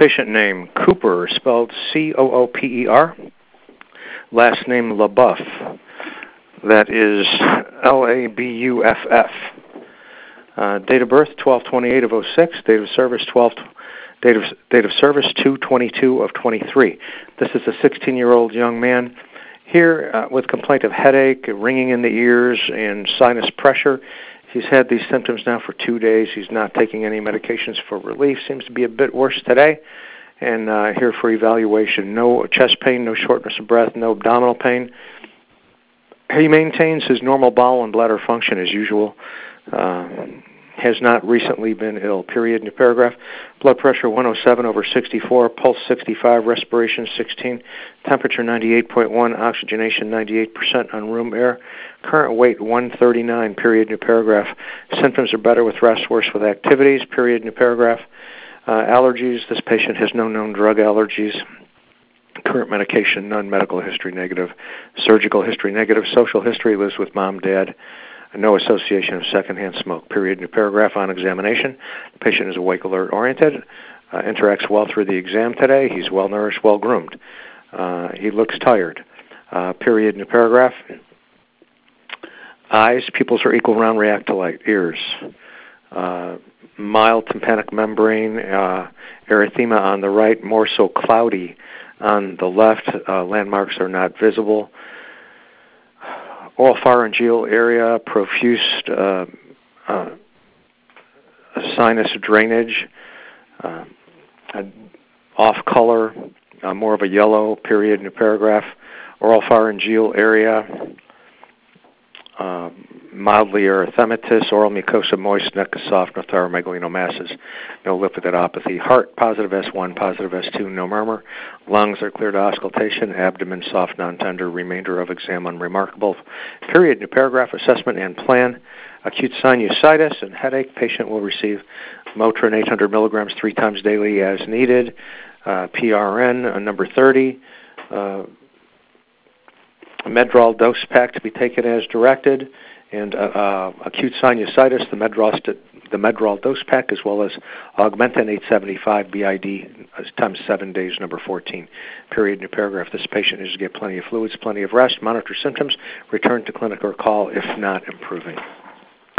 Patient name Cooper, spelled Cooper. Last name LaBeouf. That is Labuff. Date of birth 12/28 of 06. Date of service 2/22 of 23. This is a 16-year-old young man here with complaint of headache, ringing in the ears, and sinus pressure. He's had these symptoms now for 2 days. He's not taking any medications for relief. Seems to be a bit worse today. And here for evaluation. No chest pain, no shortness of breath, no abdominal pain. He maintains his normal bowel and bladder function as usual. Has not recently been ill. Period. New paragraph. Blood pressure 107/64, pulse 65, respiration 16, temperature 98.1, oxygenation 98% on room air. Current weight 139. Period. New paragraph. Symptoms are better with rest, worse with activities. Period. New paragraph. Allergies. This patient has no known drug allergies. Current medication, none. Medical history negative. Surgical history negative. Social history, lives with mom, dad. No association of secondhand smoke. Period. New paragraph. On examination, the patient is awake, alert, oriented. Interacts well through the exam today. He's well nourished, well groomed. He looks tired. Period. New paragraph. Eyes, pupils are equal, round, react to light. Ears. Mild tympanic membrane, erythema on the right, more so cloudy on the left. Landmarks are not visible. Oropharyngeal area, profuse sinus drainage, off color, more of a yellow. Period. New paragraph. Oropharyngeal area, mildly erythematous, oral mucosa moist, neck is soft, no thyromegalinomasses, no lipidopathy. Heart, positive S1, positive S2, no murmur. Lungs are clear to auscultation, abdomen soft, non-tender, remainder of exam unremarkable. Period. New paragraph. Assessment and plan. Acute sinusitis and headache. Patient will receive Motrin 800 milligrams 3 times daily as needed. PRN number 30. Medrol dose pack to be taken as directed. And acute sinusitis, the Medrol dose pack, as well as Augmentin 875 BID times 7 days, number 14. Period. New paragraph. This patient needs to get plenty of fluids, plenty of rest, monitor symptoms, return to clinic or call if not improving.